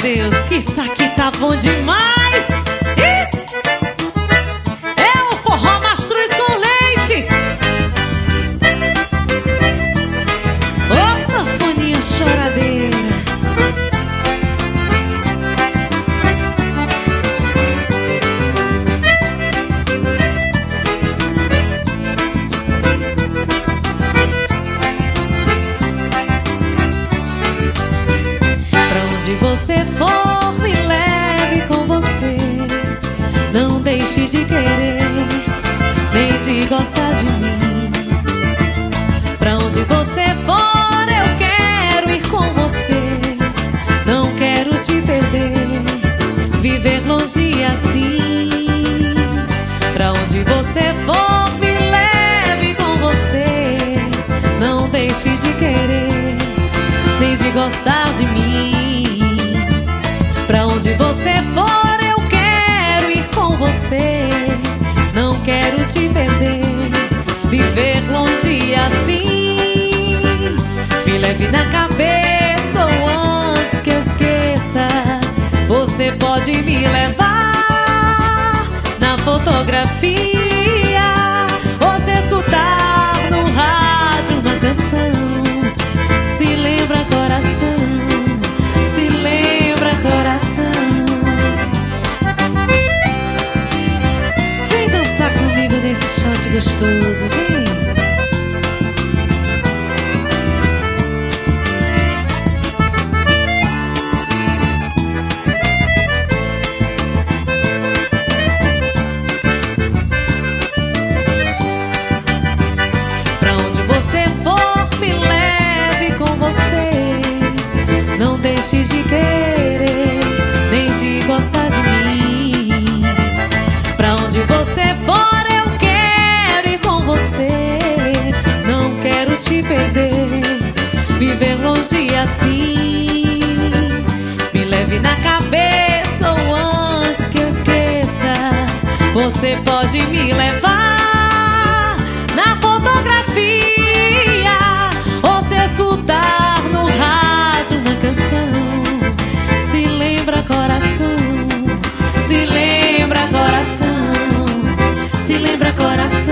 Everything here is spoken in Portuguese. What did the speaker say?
Deus, que isso aqui tá bom demais! É o forró mastruz com leite! Ô sanfoninha choradeira! Onde você for, me leve com você. Não deixe de querer, nem de gostar de mim. Pra onde você for, eu quero ir com você. Não quero te perder, viver longe assim. Pra onde você for, me leve com você. Não deixe de querer, nem de gostar de mim. Pra onde você for, eu quero ir com você. Não quero te perder, viver longe assim. Me leve na cabeça ou antes que eu esqueça. Você pode me levar na fotografia, ou se escutar no rádio uma canção. Se lembra coração, se lembra coração. Vem dançar comigo nesse shot gostoso, vem. Pra onde você for, me leve com você. Não deixe de querer, nem de gostar de mim. Pra onde você for, eu quero ir com você. Não quero te perder, viver longe assim. Me leve na cabeça ou antes que eu esqueça. Você pode me levar na fotografia, ou se escutar no rádio uma canção. Se lembra coração, se lembra coração, se lembra coração.